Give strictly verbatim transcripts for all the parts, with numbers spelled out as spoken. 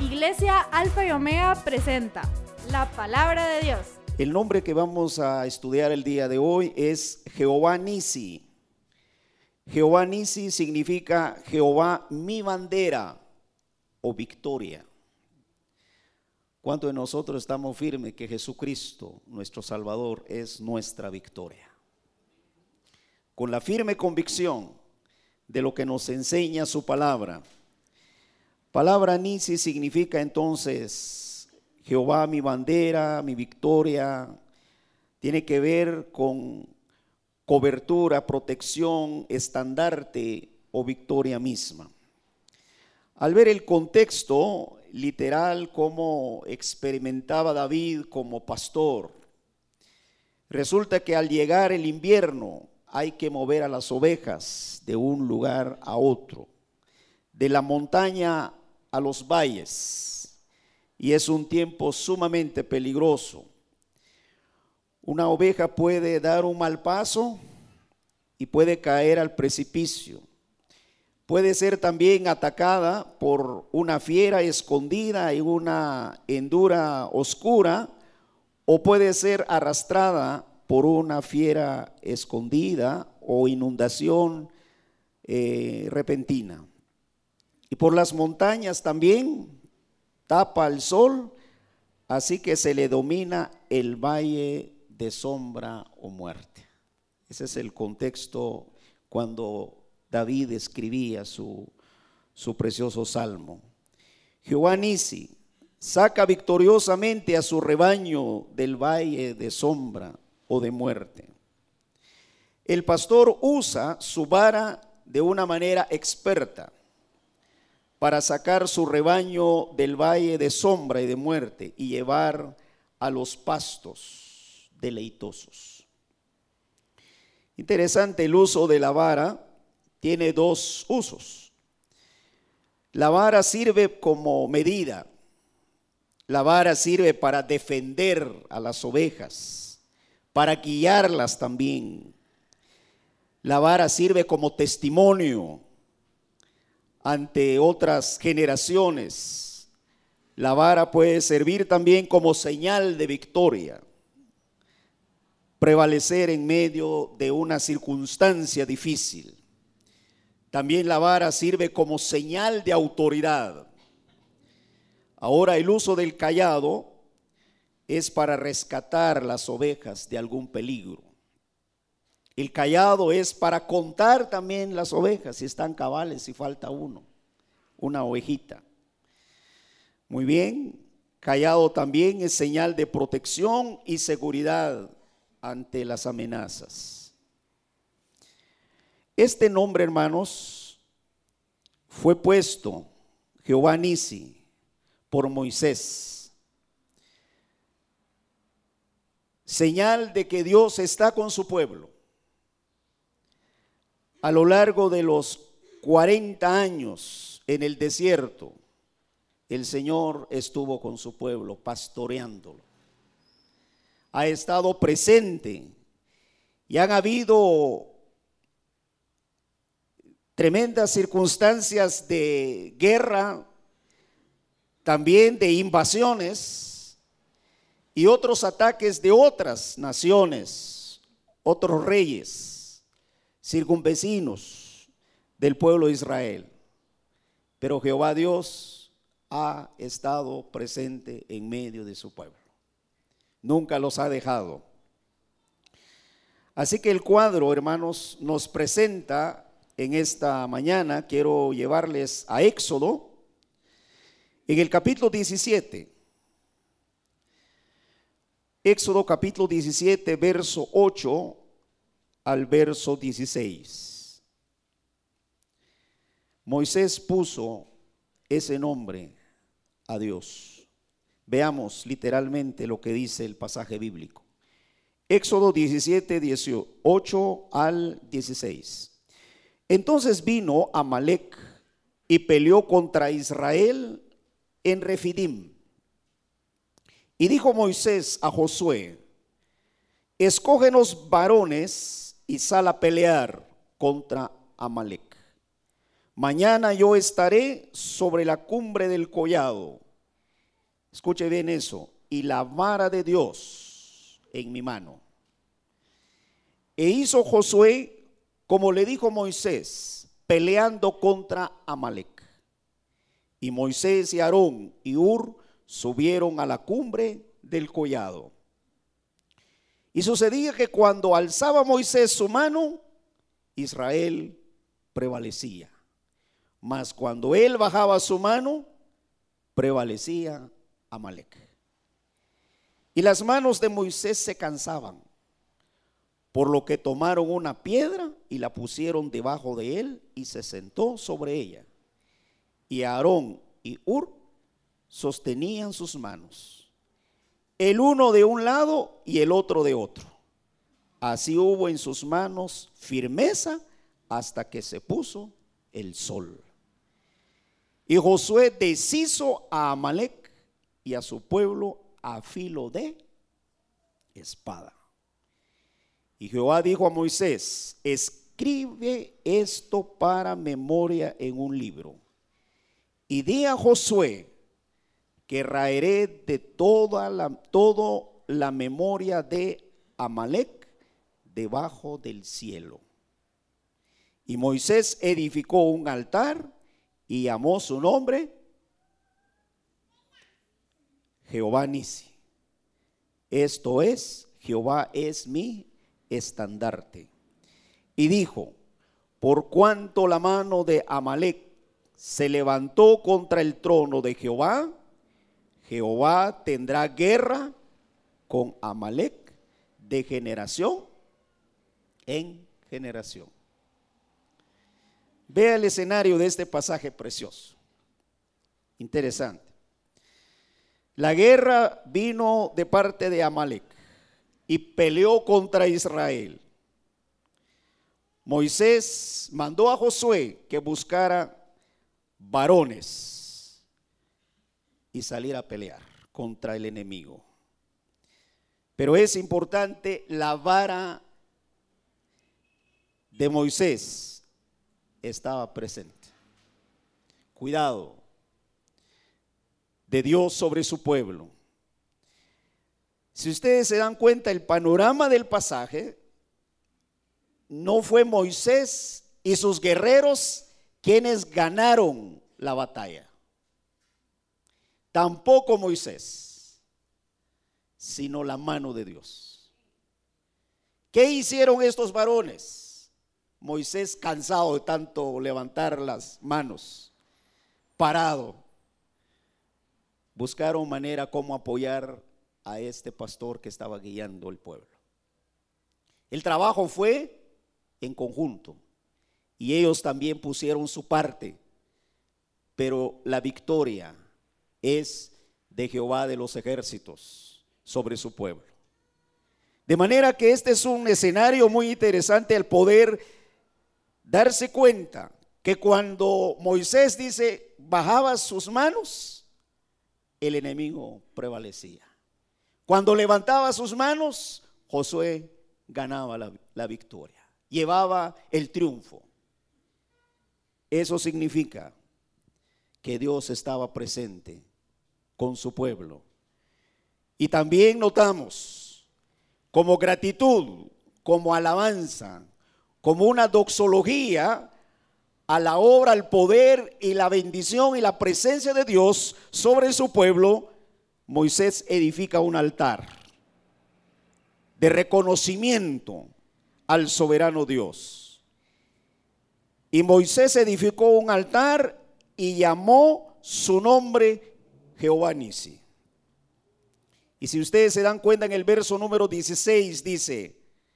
Iglesia Alfa y Omega presenta la palabra de Dios. El nombre que vamos a estudiar el día de hoy es Jehová Nisi. Jehová Nisi significa Jehová mi bandera o victoria. ¿Cuántos de nosotros estamos firmes que Jesucristo, nuestro Salvador, es nuestra victoria? Con la firme convicción de lo que nos enseña su palabra. Palabra Nisi significa entonces Jehová mi bandera, mi victoria. Tiene que ver con cobertura, protección, estandarte o victoria misma. Al ver el contexto literal, cómo experimentaba David como pastor, resulta que al llegar el invierno hay que mover a las ovejas de un lugar a otro, de la montaña a los valles, y es un tiempo sumamente peligroso. Una oveja puede dar un mal paso y puede caer al precipicio. Puede ser también atacada por una fiera escondida en una hendura oscura, o puede ser arrastrada por una fiera escondida o inundación eh, repentina. Y por las montañas también tapa el sol, así que se le domina el valle de sombra o muerte. Ese es el contexto cuando David escribía su, su precioso salmo. Jehová Nisi saca victoriosamente a su rebaño del valle de sombra o de muerte. El pastor usa su vara de una manera experta para sacar su rebaño del valle de sombra y de muerte y llevar a los pastos deleitosos. Interesante el uso de la vara. Tiene dos usos. La vara sirve como medida. La vara sirve para defender a las ovejas, para guiarlas también. La vara sirve como testimonio ante otras generaciones. La vara puede servir también como señal de victoria, prevalecer en medio de una circunstancia difícil. También la vara sirve como señal de autoridad. Ahora el uso del cayado es para rescatar las ovejas de algún peligro. El cayado es para contar también las ovejas, si están cabales, si falta uno, una ovejita. Muy bien, cayado también es señal de protección y seguridad ante las amenazas. Este nombre, hermanos, fue puesto, Jehová Nisi, por Moisés. Señal de que Dios está con su pueblo. A lo largo de los cuarenta años en el desierto, el Señor estuvo con su pueblo, pastoreándolo. Ha estado presente y han habido tremendas circunstancias de guerra, también de invasiones y otros ataques de otras naciones, otros reyes circunvecinos del pueblo de Israel. Pero Jehová Dios ha estado presente en medio de su pueblo. Nunca los ha dejado. Así que el cuadro, hermanos, nos presenta en esta mañana. Quiero llevarles a Éxodo, en el capítulo diecisiete. Éxodo capítulo diecisiete, verso ocho al verso dieciséis. Moisés puso ese nombre a Dios. Veamos literalmente lo que dice el pasaje bíblico. Éxodo diecisiete, dieciocho al dieciséis. Entonces vino Amalec y peleó contra Israel en Refidim. Y dijo Moisés a Josué: escógenos varones y sal a pelear contra Amalec. Mañana yo estaré sobre la cumbre del collado Escuche bien eso. Y la vara de Dios en mi mano. E hizo Josué como le dijo Moisés, peleando contra Amalec. Y Moisés y Aarón y Hur subieron a la cumbre del collado. Y sucedía que cuando alzaba Moisés su mano, Israel prevalecía. Mas cuando él bajaba su mano, prevalecía Amalec. Y las manos de Moisés se cansaban, por lo que tomaron una piedra y la pusieron debajo de él y se sentó sobre ella. Y Aarón y Hur sostenían sus manos, el uno de un lado y el otro de otro. Así hubo en sus manos firmeza hasta que se puso el sol. Y Josué deshizo a Amalec y a su pueblo a filo de espada. Y Jehová dijo a Moisés, escribe esto para memoria en un libro. Y di a Josué que raeré de toda la, todo la memoria de Amalec debajo del cielo. Y Moisés edificó un altar y llamó su nombre Jehová Nisi. Esto es, Jehová es mi estandarte. Y dijo, por cuanto la mano de Amalec se levantó contra el trono de Jehová, Jehová tendrá guerra con Amalec de generación en generación. Vea el escenario de este pasaje precioso, interesante. La guerra vino de parte de Amalec y peleó contra Israel. Moisés mandó a Josué que buscara varones y salir a pelear contra el enemigo. Pero es importante, la vara de Moisés estaba presente. Cuidado de Dios sobre su pueblo. Si ustedes se dan cuenta, el panorama del pasaje no fue Moisés y sus guerreros quienes ganaron la batalla. Tampoco Moisés, sino la mano de Dios. ¿Qué hicieron estos varones? Moisés, cansado de tanto levantar las manos, parado, buscaron manera como apoyar a este pastor que estaba guiando el pueblo. El trabajo fue en conjunto y ellos también pusieron su parte, pero la victoria es de Jehová de los ejércitos sobre su pueblo. De manera que este es un escenario muy interesante, el poder darse cuenta que cuando Moisés dice bajaba sus manos, el enemigo prevalecía. Cuando levantaba sus manos, Josué ganaba la, la victoria, llevaba el triunfo. Eso significa que Dios estaba presente con su pueblo. Y también notamos, como gratitud, como alabanza, como una doxología a la obra, al poder y la bendición y la presencia de Dios sobre su pueblo, Moisés edifica un altar de reconocimiento al soberano Dios. Y Moisés edificó un altar y llamó su nombre Jehová Nisi. Y si ustedes se dan cuenta, en el verso número dieciséis dice,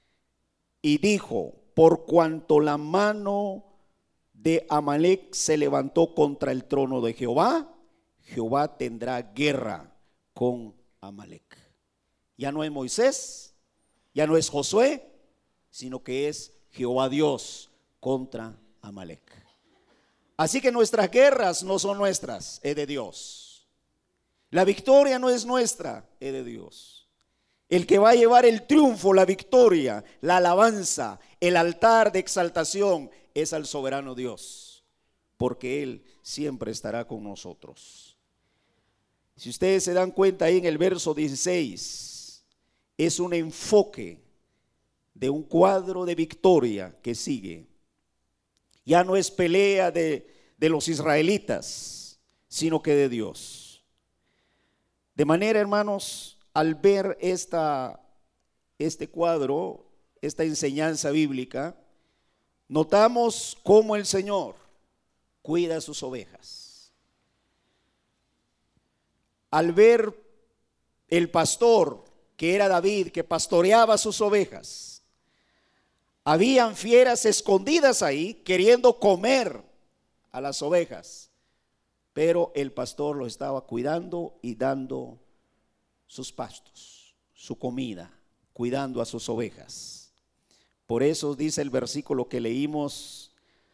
y dijo, por cuanto la mano de Amalec se levantó contra el trono de Jehová, Jehová tendrá guerra con Amalec. Ya no es Moisés, ya no es Josué, sino que es Jehová Dios contra Amalec. Así que nuestras guerras no son nuestras, es de Dios. La victoria no es nuestra, es de Dios. El que va a llevar el triunfo, la victoria, la alabanza, el altar de exaltación es al soberano Dios, porque Él siempre estará con nosotros. Si ustedes se dan cuenta ahí en el verso dieciséis, es un enfoque de un cuadro de victoria que sigue. Ya no es pelea de, de los israelitas, sino que de Dios. De manera, hermanos, al ver esta, este cuadro, esta enseñanza bíblica, notamos cómo el Señor cuida sus ovejas. Al ver el pastor, que era David, que pastoreaba sus ovejas, habían fieras escondidas ahí queriendo comer a las ovejas, pero el pastor lo estaba cuidando y dando sus pastos, su comida, cuidando a sus ovejas. Por eso dice el versículo que leímos: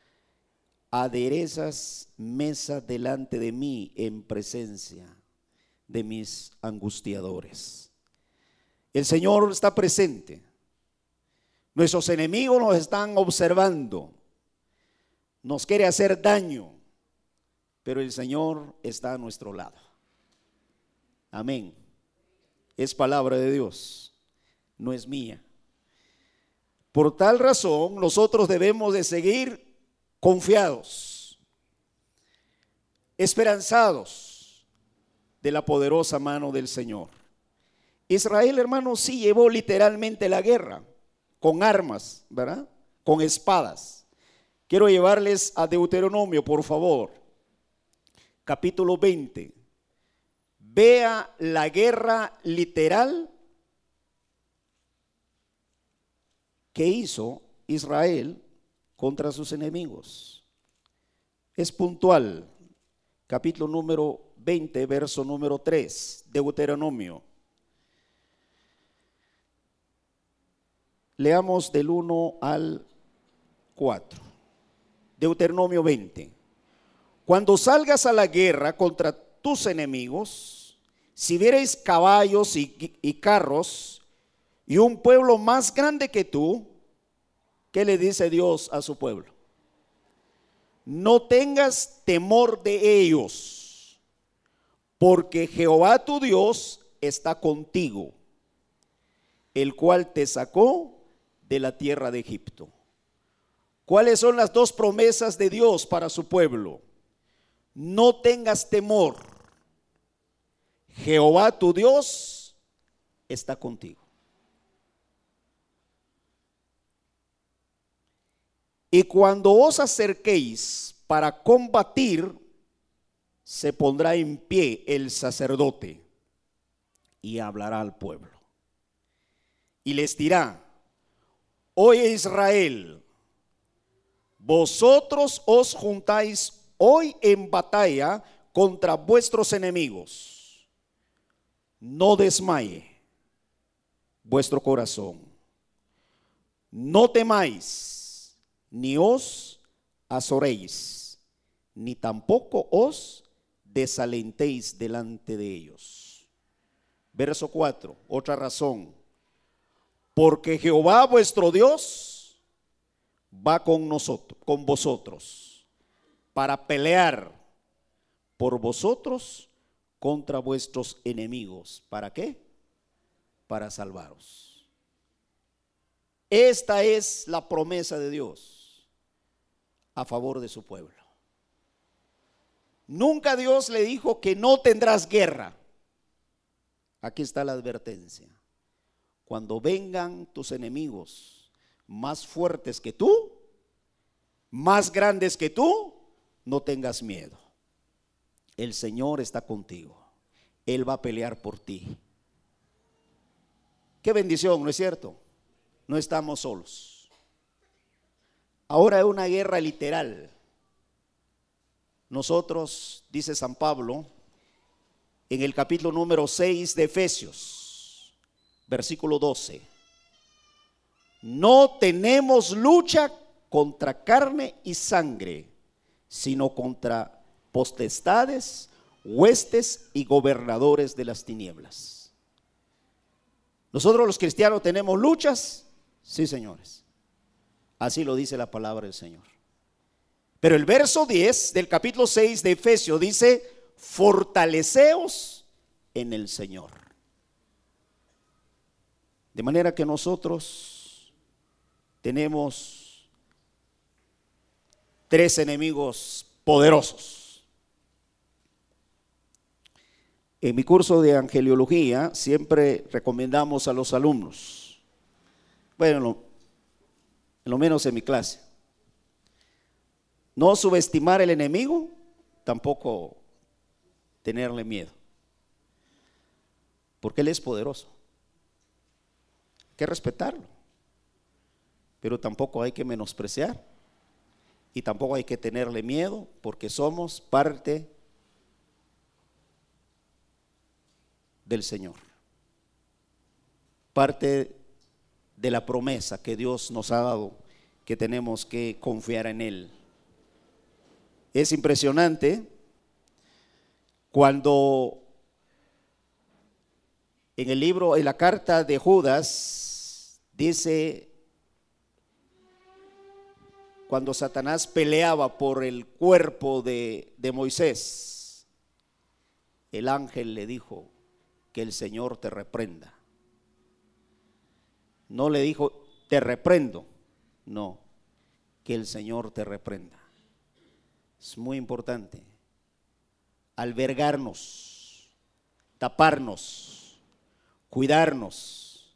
aderezas mesa delante de mí en presencia de mis angustiadores. El Señor está presente. Nuestros enemigos nos están observando, nos quiere hacer daño, pero el Señor está a nuestro lado. Amén. Es palabra de Dios, no es mía. Por tal razón, nosotros debemos de seguir confiados, esperanzados de la poderosa mano del Señor. Israel, hermanos, sí llevó literalmente la guerra con armas, ¿verdad? Con espadas. Quiero llevarles a Deuteronomio, por favor, capítulo veinte. Vea la guerra literal que hizo Israel contra sus enemigos. Es puntual. Capítulo número veinte, verso número tres, Deuteronomio. Leamos del uno al cuatro. Deuteronomio veinte. Cuando salgas a la guerra contra tus enemigos, si viereis caballos y, y carros y un pueblo más grande que tú, ¿qué le dice Dios a su pueblo? No tengas temor de ellos, porque Jehová tu Dios está contigo, el cual te sacó de la tierra de Egipto. ¿Cuáles son las dos promesas de Dios para su pueblo? No tengas temor. Jehová tu Dios está contigo. Y cuando os acerquéis para combatir, se pondrá en pie el sacerdote y hablará al pueblo. Y les dirá: oye Israel, vosotros os juntáis hoy en batalla contra vuestros enemigos. No desmaye vuestro corazón. No temáis, ni os azoréis, ni tampoco os desalentéis delante de ellos. Verso cuatro, otra razón. Porque Jehová vuestro Dios va con nosotros, con vosotros, para pelear por vosotros contra vuestros enemigos. ¿Para qué? Para salvaros. Esta es la promesa de Dios a favor de su pueblo. Nunca Dios le dijo que no tendrás guerra. Aquí está la advertencia. Cuando vengan tus enemigos más fuertes que tú, más grandes que tú, no tengas miedo. El Señor está contigo. Él va a pelear por ti. Qué bendición, ¿no es cierto? No estamos solos. Ahora es una guerra literal. Nosotros, dice San Pablo, en el capítulo número seis de Efesios, versículo doce, no tenemos lucha contra carne y sangre, sino contra potestades, huestes y gobernadores de las tinieblas. Nosotros los cristianos tenemos luchas, sí, señores. Así lo dice la palabra del Señor. Pero el verso diez del capítulo seis de Efesios dice: fortaleceos en el Señor. De manera que nosotros tenemos tres enemigos poderosos. En mi curso de angeliología siempre recomendamos a los alumnos, bueno, en lo menos en mi clase, no subestimar el enemigo, tampoco tenerle miedo, porque él es poderoso. Hay que respetarlo, pero tampoco hay que menospreciar y tampoco hay que tenerle miedo, porque somos parte del Señor, parte de la promesa que Dios nos ha dado, que tenemos que confiar en Él. Es impresionante cuando en el libro, en la carta de Judas, dice, cuando Satanás peleaba por el cuerpo de, de Moisés, el ángel le dijo, que el Señor te reprenda. No le dijo, te reprendo, no, que el Señor te reprenda. Es muy importante albergarnos, taparnos, cuidarnos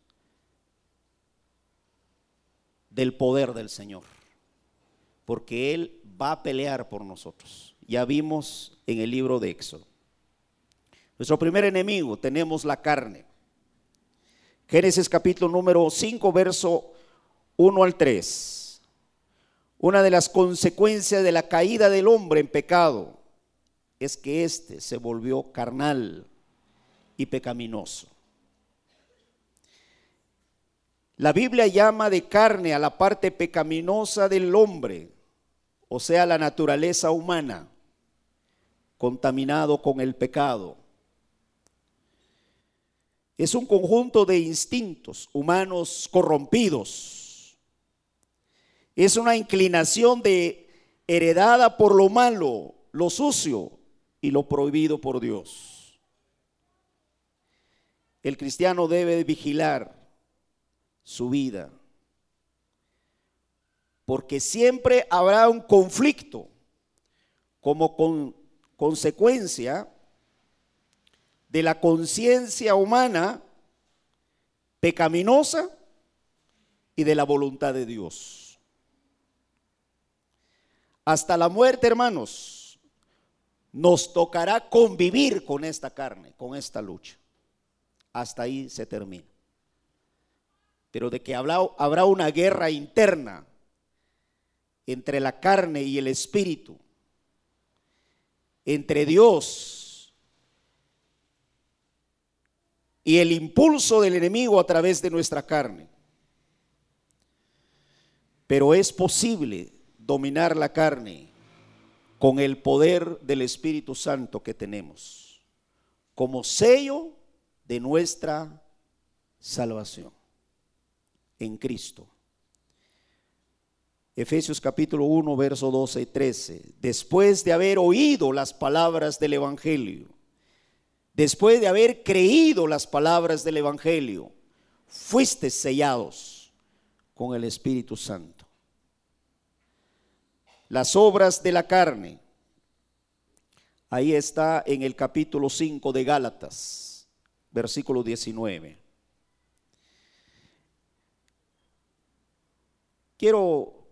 del poder del Señor, porque Él va a pelear por nosotros. Ya vimos en el libro de Éxodo. Nuestro primer enemigo, tenemos la carne. Génesis capítulo número cinco, verso uno al tres. Una de las consecuencias de la caída del hombre en pecado es que éste se volvió carnal y pecaminoso. La Biblia llama de carne a la parte pecaminosa del hombre, o sea, la naturaleza humana, contaminado con el pecado. Es un conjunto de instintos humanos corrompidos. Es una inclinación de heredada por lo malo, lo sucio y lo prohibido por Dios. El cristiano debe vigilar su vida, porque siempre habrá un conflicto como con consecuencia de la conciencia humana pecaminosa y de la voluntad de Dios. Hasta la muerte, hermanos, nos tocará convivir con esta carne, con esta lucha. Hasta ahí se termina. Pero de que habrá, habrá una guerra interna entre la carne y el espíritu, entre Dios y el impulso del enemigo a través de nuestra carne. Pero es posible dominar la carne con el poder del Espíritu Santo que tenemos, como sello de nuestra salvación en Cristo. Efesios capítulo uno, verso doce y trece. Después de haber oído las palabras del Evangelio, después de haber creído las palabras del Evangelio, fuiste sellados con el Espíritu Santo. Las obras de la carne, ahí está en el capítulo cinco de Gálatas, versículo diecinueve. Quiero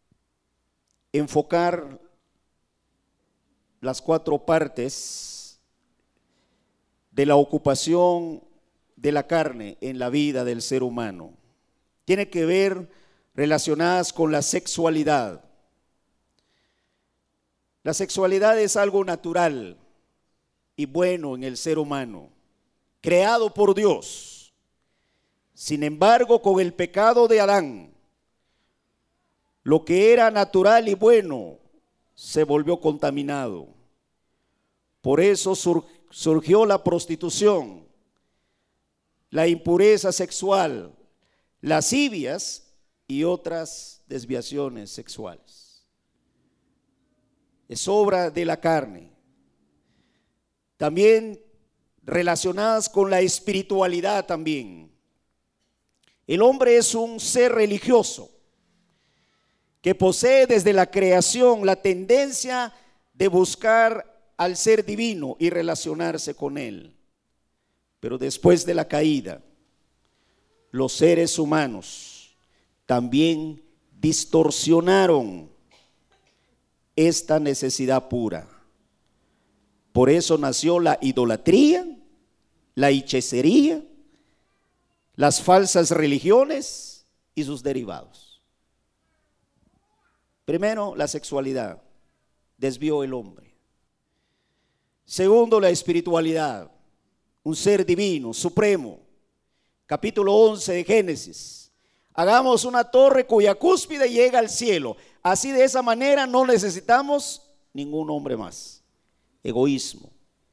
enfocar las cuatro partes de la ocupación de la carne en la vida del ser humano. Tiene que ver relacionadas con la sexualidad. La sexualidad es algo natural y bueno en el ser humano, creado por Dios. Sin embargo, con el pecado de Adán, lo que era natural y bueno se volvió contaminado. Por eso sur, surgió la prostitución, la impureza sexual, lascivias y otras desviaciones sexuales. Es obra de la carne. También relacionadas con la espiritualidad también. El hombre es un ser religioso que posee desde la creación la tendencia de buscar al ser divino y relacionarse con él. Pero después de la caída, los seres humanos también distorsionaron esta necesidad pura. Por eso nació la idolatría, la hechicería, las falsas religiones y sus derivados. Primero, la sexualidad desvió el hombre. Segundo, la espiritualidad, un ser divino, supremo. Capítulo once de Génesis. Hagamos una torre cuya cúspide llega al cielo. Así, de esa manera no necesitamos ningún hombre más. Egoísmo,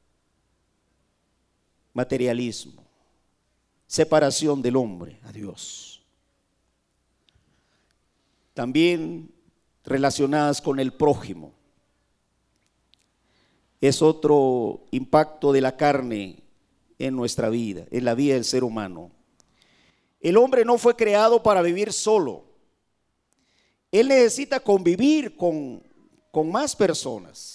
materialismo, separación del hombre a Dios. También relacionadas con el prójimo. Es otro impacto de la carne en nuestra vida, en la vida del ser humano. El hombre no fue creado para vivir solo. Él necesita convivir con, con más personas.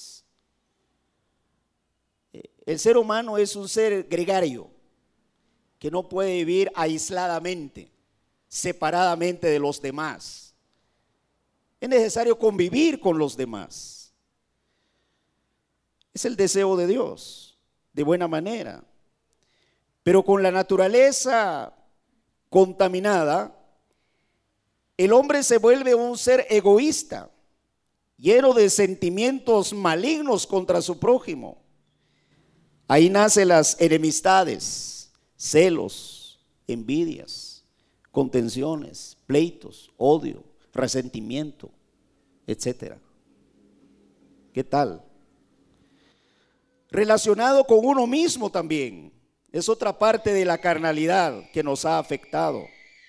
El ser humano es un ser gregario que no puede vivir aisladamente, separadamente de los demás. Es necesario convivir con los demás. Es el deseo de Dios, de buena manera. Pero con la naturaleza contaminada, el hombre se vuelve un ser egoísta, lleno de sentimientos malignos contra su prójimo. Ahí nacen las enemistades, celos, envidias, contenciones, pleitos, odio, resentimiento, etcétera. ¿Qué tal? Relacionado con uno mismo también. Es otra parte de la carnalidad que nos ha afectado.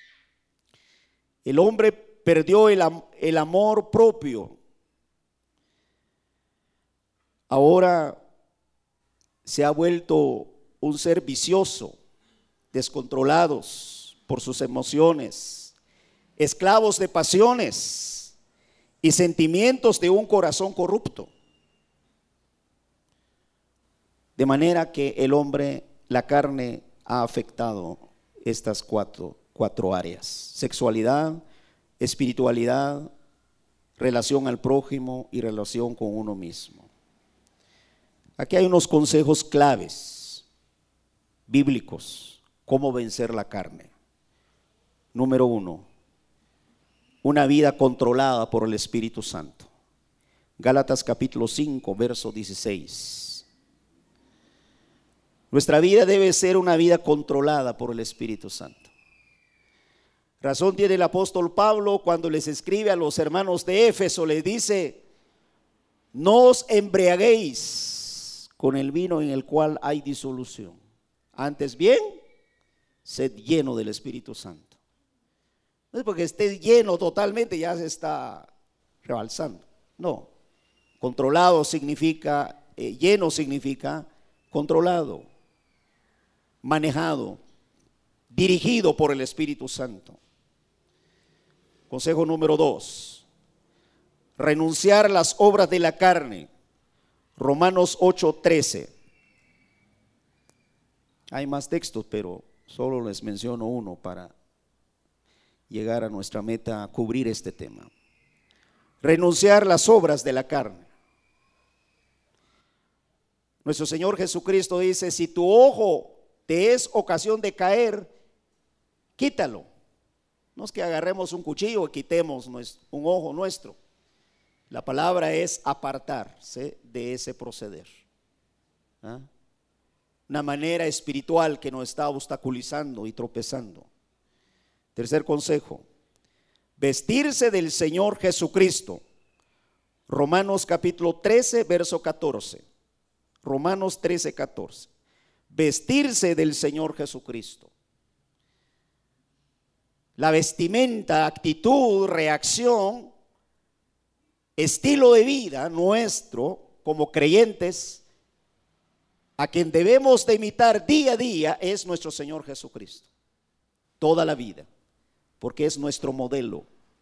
El hombre perdió el, el amor propio. Ahora se ha vuelto un ser vicioso, descontrolados por sus emociones, esclavos de pasiones y sentimientos de un corazón corrupto. De manera que el hombre, la carne, ha afectado estas cuatro, cuatro áreas: sexualidad, espiritualidad, relación al prójimo y relación con uno mismo. Aquí hay unos consejos claves bíblicos: cómo vencer la carne. Número uno, una vida controlada por el Espíritu Santo. Gálatas capítulo cinco, verso dieciséis. Nuestra vida debe ser una vida controlada por el Espíritu Santo. Razón tiene el apóstol Pablo cuando les escribe a los hermanos de Éfeso, les dice: no os embriaguéis con el vino en el cual hay disolución, antes bien, sed lleno del Espíritu Santo. No es porque estés lleno totalmente ya se está rebalsando, no. Controlado significa, eh, lleno significa controlado, manejado, dirigido por el Espíritu Santo. Consejo número dos: renunciar a las obras de la carne. Romanos ocho, trece. Hay más textos, pero solo les menciono uno para llegar a nuestra meta, a cubrir este tema. Renunciar las obras de la carne. Nuestro Señor Jesucristo dice: si tu ojo te es ocasión de caer, quítalo. No es que agarremos un cuchillo y quitemos un ojo nuestro. La palabra es apartarse de ese proceder. ¿Ah? Una manera espiritual que nos está obstaculizando y tropezando. Tercer consejo: vestirse del Señor Jesucristo. Romanos capítulo trece, verso catorce. Romanos trece, catorce. Vestirse del Señor Jesucristo. La vestimenta, actitud, reacción, estilo de vida nuestro como creyentes a quien debemos de imitar día a día es nuestro Señor Jesucristo, toda la vida, porque es nuestro modelo,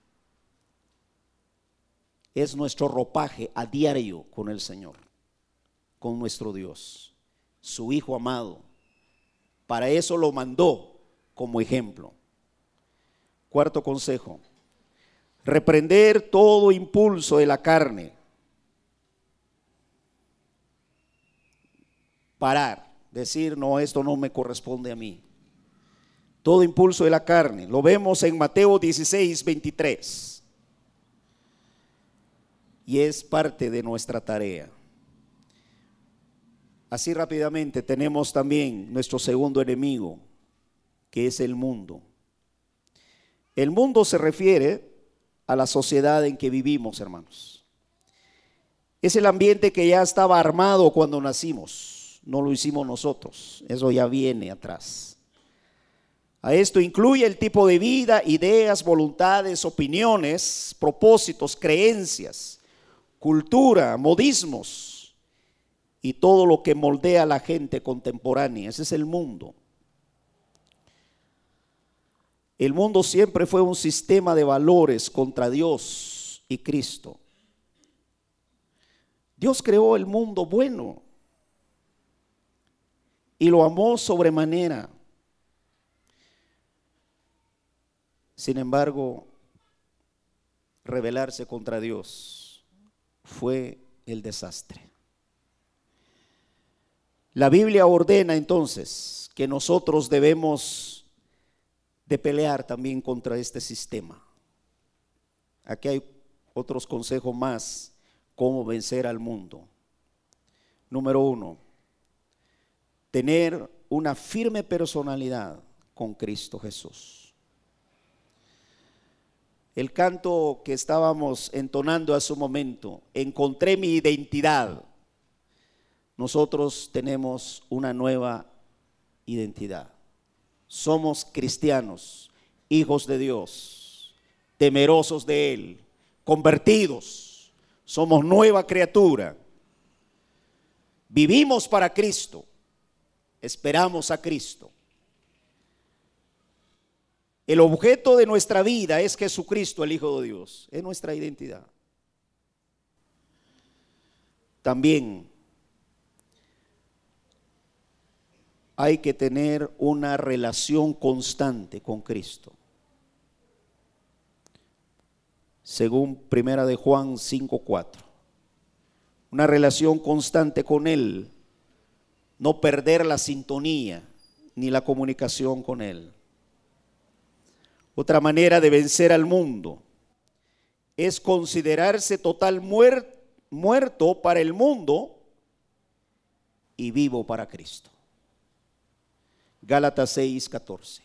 es nuestro ropaje a diario con el Señor, con nuestro Dios, su Hijo amado. Para eso lo mandó como ejemplo. Cuarto consejo: reprender todo impulso de la carne. Parar, decir, no, esto no me corresponde a mí. Todo impulso de la carne, lo vemos en Mateo dieciséis, veintitrés. Y es parte de nuestra tarea. Así rápidamente tenemos también nuestro segundo enemigo, que es el mundo. El mundo se refiere a la sociedad en que vivimos, hermanos. Es el ambiente que ya estaba armado cuando nacimos, no lo hicimos nosotros, eso ya viene atrás. A esto incluye el tipo de vida, ideas, voluntades, opiniones, propósitos, creencias, cultura, modismos y todo lo que moldea a la gente contemporánea. Ese es el mundo. El mundo siempre fue un sistema de valores contra Dios y Cristo. Dios creó el mundo bueno y lo amó sobremanera. Sin embargo, rebelarse contra Dios fue el desastre. La Biblia ordena entonces que nosotros debemos de pelear también contra este sistema. Aquí hay otros consejos más, cómo vencer al mundo. Número uno, tener una firme personalidad con Cristo Jesús. El canto que estábamos entonando hace un momento, encontré mi identidad. Nosotros tenemos una nueva identidad. Somos cristianos, hijos de Dios, temerosos de Él, convertidos. Somos nueva criatura. Vivimos para Cristo, esperamos a Cristo. El objeto de nuestra vida es Jesucristo, el Hijo de Dios, es nuestra identidad. También hay que tener una relación constante con Cristo. Según Primera de Juan cinco cuatro. Una relación constante con Él. No perder la sintonía ni la comunicación con Él. Otra manera de vencer al mundo es considerarse total muer- muerto para el mundo y vivo para Cristo. Gálatas seis catorce.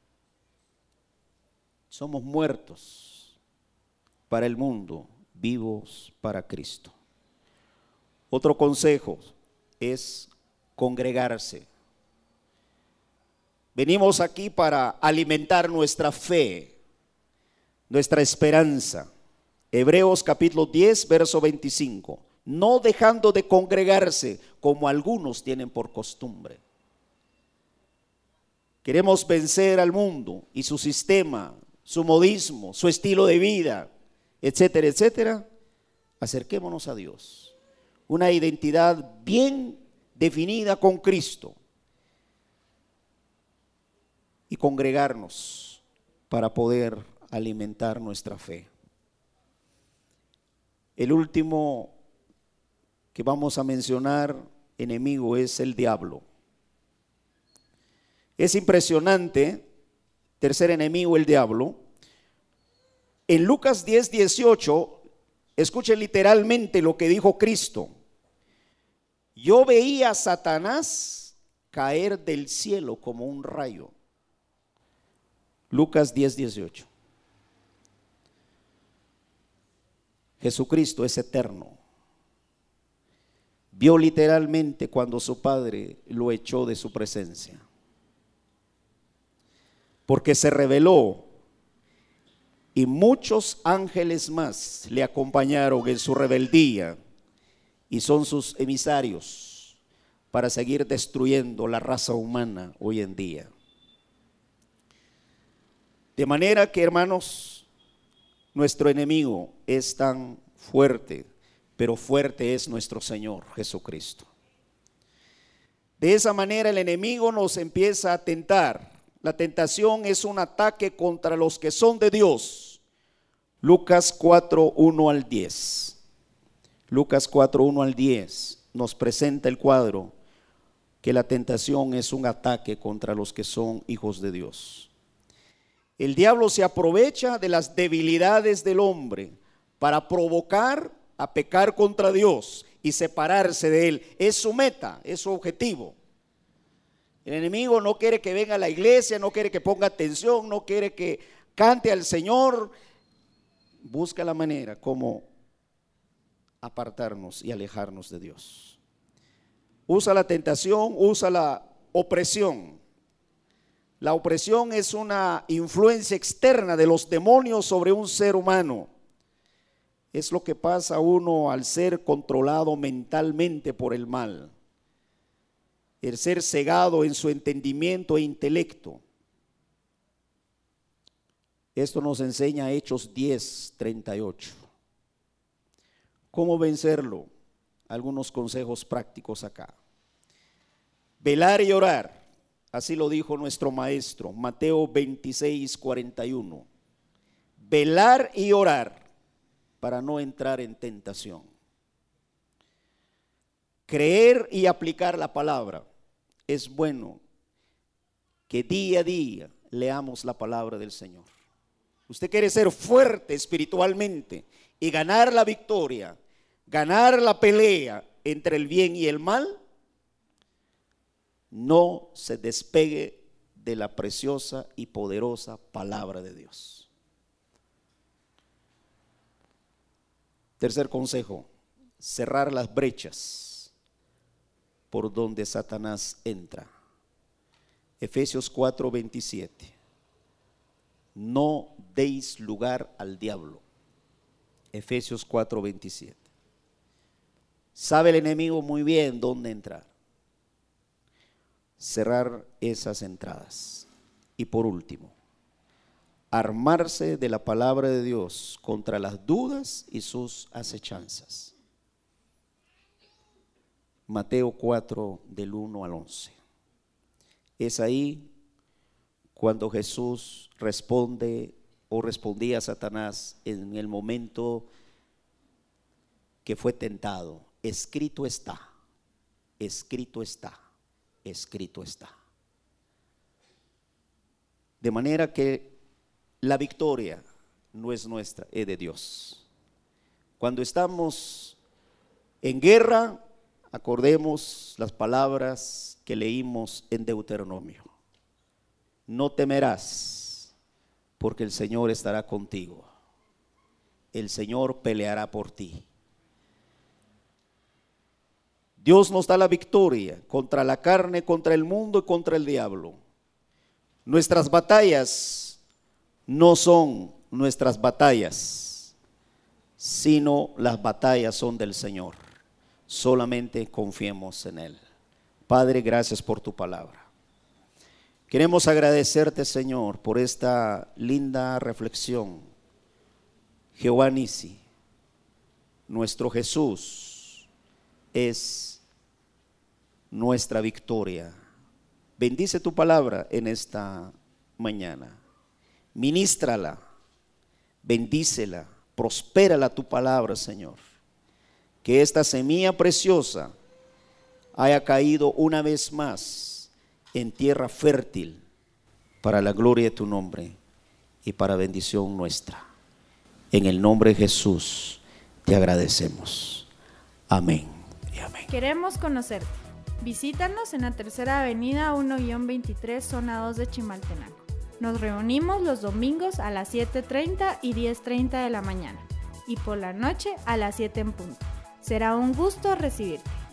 Somos muertos para el mundo, vivos para Cristo. Otro consejo es congregarse. Venimos aquí para alimentar nuestra fe, nuestra esperanza. Hebreos capítulo diez, verso veinticinco. No dejando de congregarse como algunos tienen por costumbre. Queremos vencer al mundo y su sistema, su modismo, su estilo de vida, etcétera, etcétera. Acerquémonos a Dios. Una identidad bien definida con Cristo. Y congregarnos para poder alimentar nuestra fe. El último que vamos a mencionar, enemigo, es el diablo. Es impresionante, tercer enemigo, el diablo. En Lucas diez dieciocho, escuchen literalmente lo que dijo Cristo. Yo veía a Satanás caer del cielo como un rayo. Lucas diez dieciocho. Jesucristo es eterno. Vio literalmente cuando su Padre lo echó de su presencia. Porque se rebeló y muchos ángeles más le acompañaron en su rebeldía y son sus emisarios para seguir destruyendo la raza humana hoy en día. De manera que, hermanos, nuestro enemigo es tan fuerte, pero fuerte es nuestro Señor Jesucristo. De esa manera el enemigo nos empieza a tentar. La tentación es un ataque contra los que son de Dios. Lucas cuatro, uno al diez. Lucas cuatro, uno al diez nos presenta el cuadro que la tentación es un ataque contra los que son hijos de Dios. El diablo se aprovecha de las debilidades del hombre para provocar a pecar contra Dios y separarse de Él. Es su meta, es su objetivo. El enemigo no quiere que venga a la iglesia, no quiere que ponga atención, no quiere que cante al Señor. Busca la manera como apartarnos y alejarnos de Dios. Usa la tentación, usa la opresión. La opresión es una influencia externa de los demonios sobre un ser humano. Es lo que pasa a uno al ser controlado mentalmente por el mal, el ser cegado en su entendimiento e intelecto. Esto nos enseña Hechos diez, treinta y ocho. ¿Cómo vencerlo? Algunos consejos prácticos acá. Velar y orar, así lo dijo nuestro maestro, Mateo veintiséis, cuarenta y uno. Velar y orar para no entrar en tentación. Creer y aplicar la palabra. Es bueno que día a día leamos la palabra del Señor. Usted quiere ser fuerte espiritualmente y ganar la victoria, ganar la pelea entre el bien y el mal. No se despegue de la preciosa y poderosa palabra de Dios. Tercer consejo: cerrar las brechas por donde Satanás entra. Efesios cuatro, veintisiete. No deis lugar al diablo. Efesios cuatro, veintisiete. Sabe el enemigo muy bien dónde entrar. Cerrar esas entradas. Y por último, armarse de la palabra de Dios contra las dudas y sus acechanzas. Mateo cuatro, del uno al once. Es ahí cuando Jesús responde o respondía a Satanás en el momento que fue tentado. Escrito está, escrito está, escrito está. De manera que la victoria no es nuestra, es de Dios. Cuando estamos en guerra, acordemos las palabras que leímos en Deuteronomio. No temerás, porque el Señor estará contigo. El Señor peleará por ti. Dios nos da la victoria contra la carne, contra el mundo y contra el diablo. Nuestras batallas no son nuestras batallas, sino las batallas son del Señor. Solamente confiemos en Él. Padre, gracias por tu palabra. Queremos agradecerte, Señor, por esta linda reflexión. Jehová Nisi, nuestro Jesús, es nuestra victoria. Bendice tu palabra en esta mañana. Ministrala, bendícela, prospérala tu palabra, Señor. Que esta semilla preciosa haya caído una vez más en tierra fértil para la gloria de tu nombre y para bendición nuestra. En el nombre de Jesús te agradecemos. Amén y amén. Queremos conocerte. Visítanos en la Tercera Avenida uno veintitrés, zona dos de Chimaltenango. Nos reunimos los domingos a las siete treinta y diez treinta de la mañana y por la noche a las siete en punto. Será un gusto recibirte.